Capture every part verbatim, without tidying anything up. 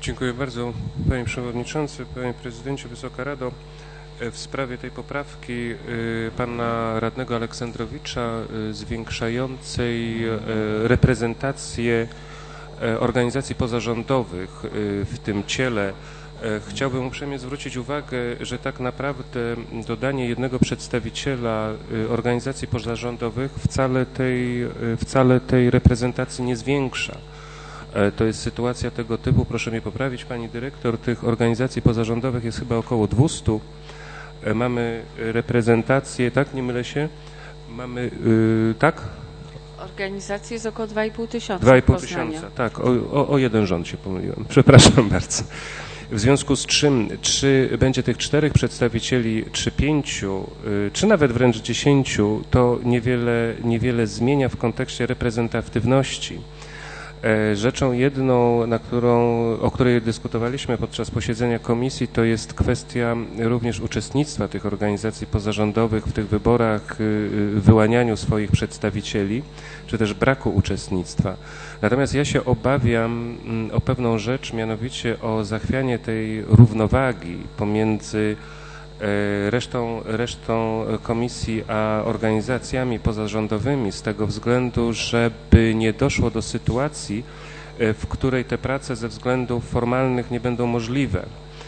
Dziękuję bardzo, Panie Przewodniczący, Panie Prezydencie, Wysoka Rado. W sprawie tej poprawki pana radnego Aleksandrowicza zwiększającej reprezentację organizacji pozarządowych w tym ciele chciałbym uprzejmie zwrócić uwagę, że tak naprawdę dodanie jednego przedstawiciela organizacji pozarządowych wcale tej, wcale tej reprezentacji nie zwiększa. To jest sytuacja tego typu, proszę mnie poprawić, Pani Dyrektor, tych organizacji pozarządowych jest chyba około dwieście. Mamy reprezentację, tak, nie mylę się? Mamy, yy, tak? Organizacji jest około dwa i pół tysiąca. dwa i pół tysiąca, tak, o, o, o jeden rząd się pomyliłem, przepraszam bardzo. W związku z czym, czy będzie tych czterech przedstawicieli, czy pięciu, czy nawet wręcz dziesięciu, to niewiele, niewiele zmienia w kontekście reprezentatywności. Rzeczą jedną, na którą, o której dyskutowaliśmy podczas posiedzenia komisji, to jest kwestia również uczestnictwa tych organizacji pozarządowych w tych wyborach, wyłanianiu swoich przedstawicieli, czy też braku uczestnictwa. Natomiast ja się obawiam o pewną rzecz, mianowicie o zachwianie tej równowagi pomiędzy resztą, resztą komisji a organizacjami pozarządowymi z tego względu, żeby nie doszło do sytuacji, w której te prace ze względów formalnych nie będą możliwe.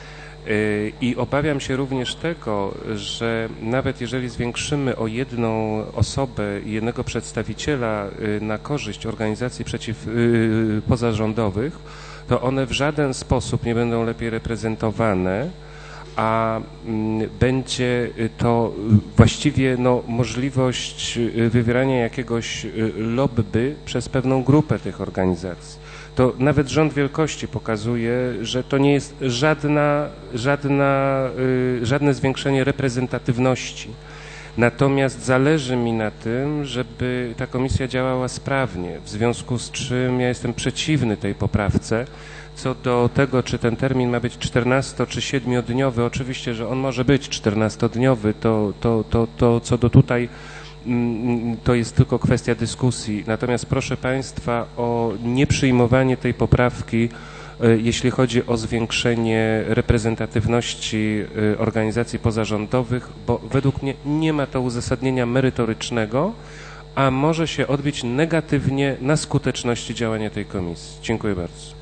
I obawiam się również tego, że nawet jeżeli zwiększymy o jedną osobę i jednego przedstawiciela na korzyść organizacji przeciw, pozarządowych, to one w żaden sposób nie będą lepiej reprezentowane, a będzie to właściwie no, możliwość wywierania jakiegoś lobby przez pewną grupę tych organizacji. To nawet rząd wielkości pokazuje, że to nie jest żadna, żadna, żadne zwiększenie reprezentatywności. Natomiast zależy mi na tym, żeby ta komisja działała sprawnie, w związku z czym ja jestem przeciwny tej poprawce. Co do tego, czy ten termin ma być czternasto czy siedmiodniowy, oczywiście, że on może być czternastodniowy, to, to, to, to co do tutaj to jest tylko kwestia dyskusji. Natomiast proszę Państwa o nieprzyjmowanie tej poprawki, jeśli chodzi o zwiększenie reprezentatywności organizacji pozarządowych, bo według mnie nie ma to uzasadnienia merytorycznego, a może się odbić negatywnie na skuteczności działania tej komisji. Dziękuję bardzo.